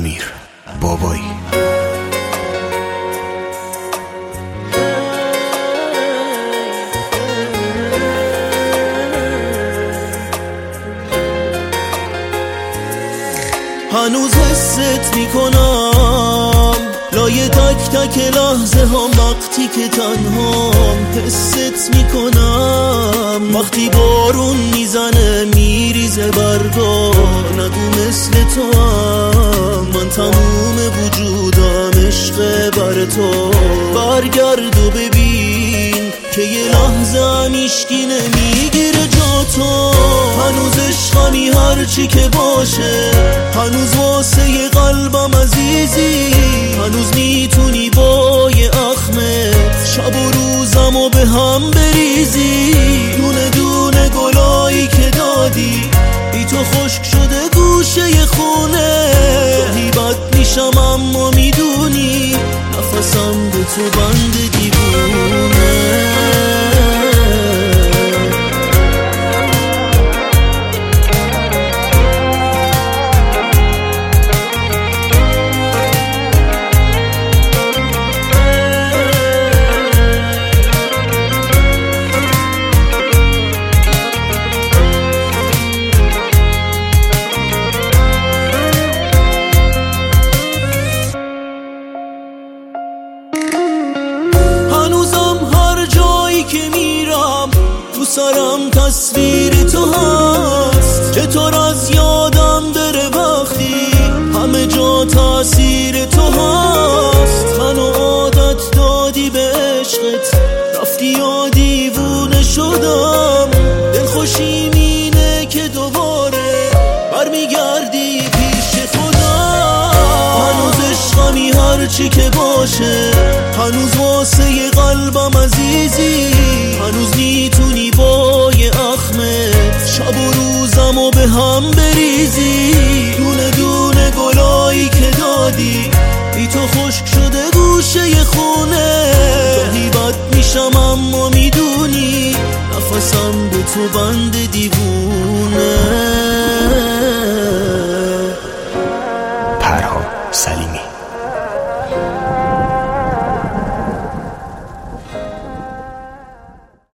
امیر بابایی. هنوز حست میکنم لای تک تک لحظه هم وقتی که تنهام، حست میکنم وقتی بارون میزنه میریزه برگا، نگو مثل تو هم من تموم وجودم عشق بر تو. برگرد و ببین که یه لحظه همیشگی نمیگیره جا تو. هنوز عشقمی هرچی که باشه، هنوز واسه ی قلبم عزیزی، هنوز میتونی با یه اخمت شب و روزم و به هم بریزی. دونه دونه گلایی که دادی بی تو خشک شده گوشه ی خونه. گاهی بد میشم اما میدونی نفسم به تو بند دیوونه. که میرم تو سرم تصویر تو هست، چطور از یادم بره وقتی همه جا تاثیر تو هست. منو عادت دادی به عشقت، رفتی یا دیوونه شدم. دلخوشیم اینه که دوباره برمیگردی پیش خودم. هنوز عشقمی هرچی که باشه، هنوز واسه ی قلبم عزیزی، هنوز میتونی با یه اخمت شب و روزم و به هم بریزی. دونه دونه گلایی که دادی بی تو خشک شده گوشه ی خونه. گاهی بد میشم اما میدونی نفسم به تو بند دیوونه.